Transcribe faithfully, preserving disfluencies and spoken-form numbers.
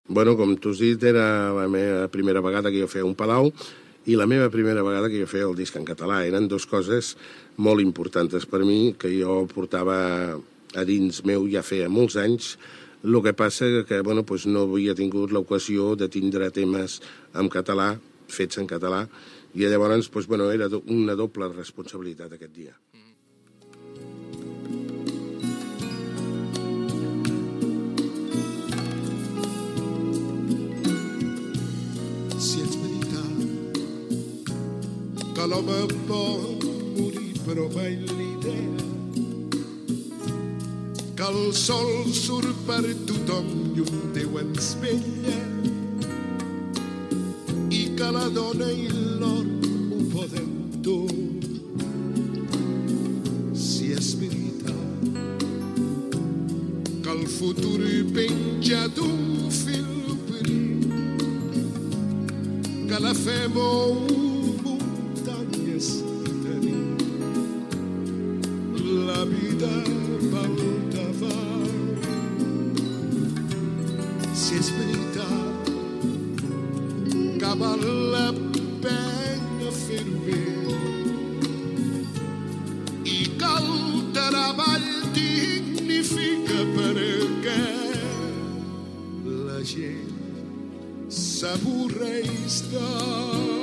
Bueno, com tu has dit, era la meva primera vegada que jo feia un palau i la meva primera vegada que jo feia el disc en català. Eren dues coses molt importants per mi, que jo portava a dins meu ja feia molts anys. El que passa que bueno, pues no havia tingut l'ocasió de tindre temes en català, fets en català, i llavors pues, bueno, era una doble responsabilitat aquest dia. Si és veritat que l'home pot morir però mai l'idea que el sol surt per tothom i un Déu ens vetlla i que la dona i l'or ho poden tot. Si és veritat que el futur penja d'un fil prim, que la fe mou muntanyes i tenim la vida pel davant. Si és veritat que val la pena fer-ho bé i que el treball dignifica perquè la gent s'avorreix de